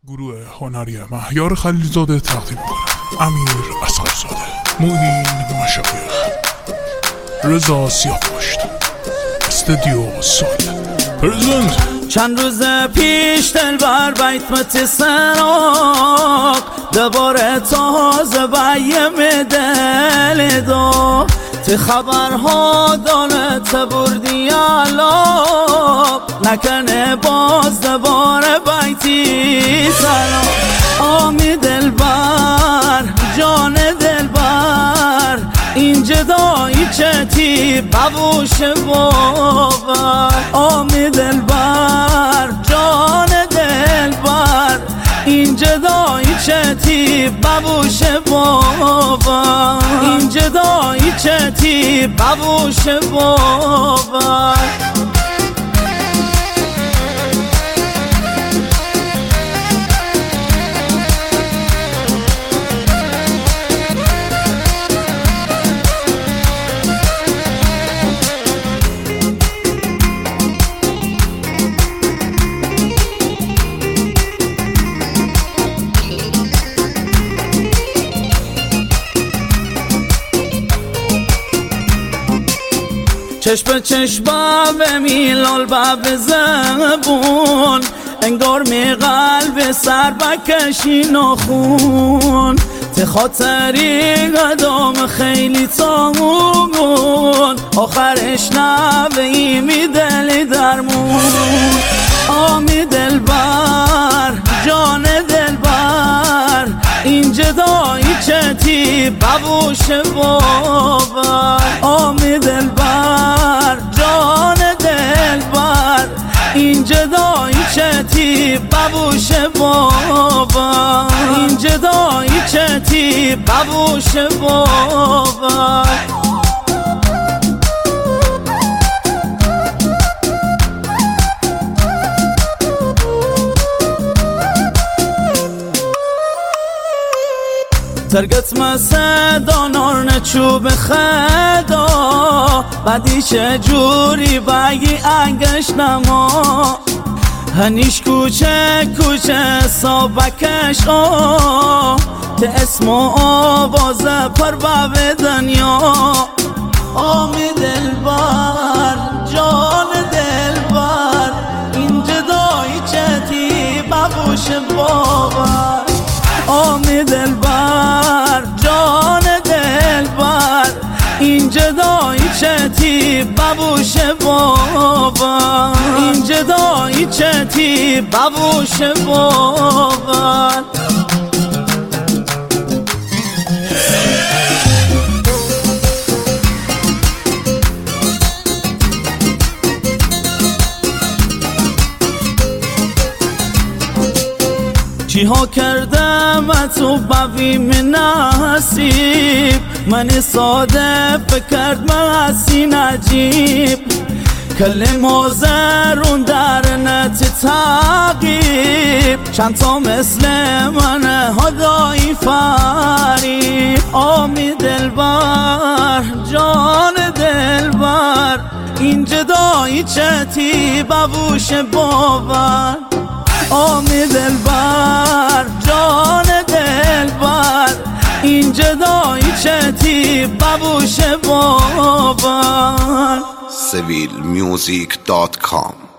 گروه هنری مهیار خلیلزاده تقدیم می‌کند. امیر اصغرزاده، معین مشایخ، رضا سیاه‌پشت، استودیو سال پرزنت. چند روز پیش دلبر بیت مت سراغ دوباره تازه بیم دل دو تی خبرها داره تبور دیالوگ نکنه باز دوباره بیتی سراغ. آمی دلبر جان دلبر این جدایی چتی ببوش باور. آمی دلبر جان دلبر این جدایی چتی ببوش باور. این جدایی چتی ببوش باور. چشم چشم به میلال به زبون انگار می قلب سر بکشی نخون تی خاطری قدام خیلی تامون آخرش نبی می دلی درمون. آمی دلبر جان دلبر این جدایی چتی ببوش باور. آمی دلبر جان دلبر این جدایی چتی ببوش باور. این جدایی چتی ببوش باور. ترگت مسدا نار چوب خدا بعدی چه جوری بگی انگش نما هنیش کوچه کوچه سابکش ته اسم و آواز پر به دنیا. آمی دلبر جان دلبر این جدایی چتی ببوش باور. آمی دلبر جان دلبر این جدایی چتی ببوش باور. این جدایی چتی ببوش باور. چی ها کردم تو بویم نصیب من ساده فکرد محسین عجیب کلمه زرون در نت تعقیب چند تا مثل من هدایی فریب. آمی دلبر جان دلبر این جدایی چتی ببوش باور. آمی دلبر جان دلبر این جدایی چتی ببوش باور. civilmusic.com